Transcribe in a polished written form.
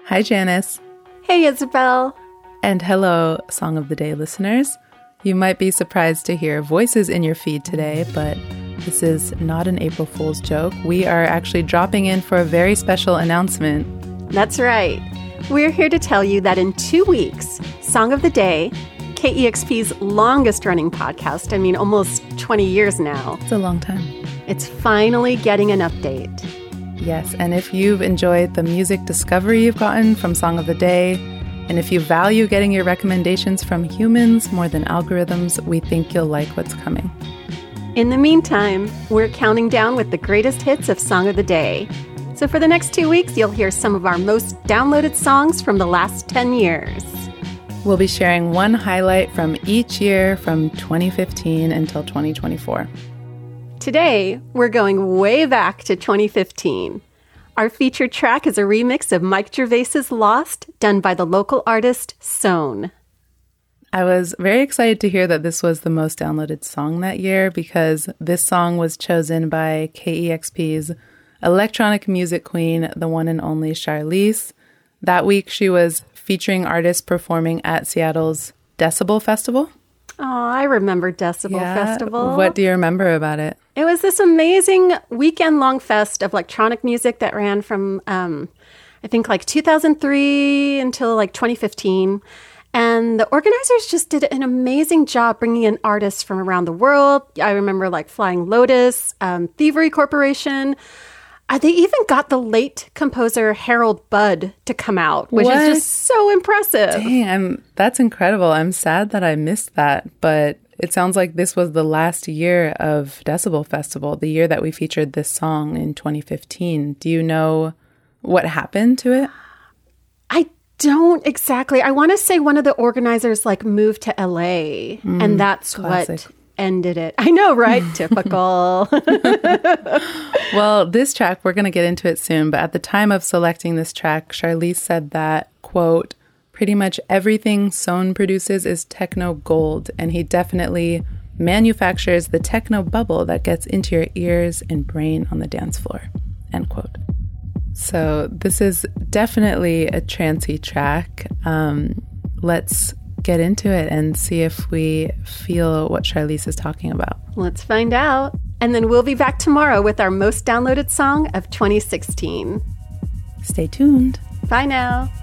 Hi, Janice. Hey, Isabel. And hello, Song of the Day listeners. You might be surprised to hear voices in your feed today, but this is not an April Fool's joke. We are actually dropping in for a very special announcement. That's right. We're here to tell you that in 2 weeks, Song of the Day, KEXP's longest-running podcast, almost 20 years now. It's a long time. It's finally getting an update. Yes, and if you've enjoyed the music discovery you've gotten from Song of the Day, and if you value getting your recommendations from humans more than algorithms, we think you'll like what's coming. In the meantime, we're counting down with the greatest hits of Song of the Day. So for the next 2 weeks, you'll hear some of our most downloaded songs from the last 10 years. We'll be sharing one highlight from each year from 2015 until 2024. Today, we're going way back to 2015. Our featured track is a remix of Mike Gervais's Lost, done by the local artist Sown. I was very excited to hear that this was the most downloaded song that year because this song was chosen by KEXP's electronic music queen, the one and only Charlize. That week, she was featuring artists performing at Seattle's Decibel Festival. Oh, I remember Decibel Festival. What do you remember about it? It was this amazing weekend-long fest of electronic music that ran from, 2003 until 2015. And the organizers just did an amazing job bringing in artists from around the world. I remember Flying Lotus, Thievery Corporation. They even got the late composer Harold Budd to come out, which is just so impressive. Dang, that's incredible. I'm sad that I missed that, but it sounds like this was the last year of Decibel Festival, the year that we featured this song in 2015. Do you know what happened to it? I don't exactly. I want to say one of the organizers moved to LA, and that's classic. What ended it. I know, right? Typical. Well, this track, we're going to get into it soon, but at the time of selecting this track, Charlize said that, quote, pretty much everything Sown produces is techno gold, and he definitely manufactures the techno bubble that gets into your ears and brain on the dance floor, end quote. So this is definitely a trancey track. Let's get into it and see if we feel what Charlize is talking about. Let's find out. And then we'll be back tomorrow with our most downloaded song of 2016. Stay tuned. Bye now.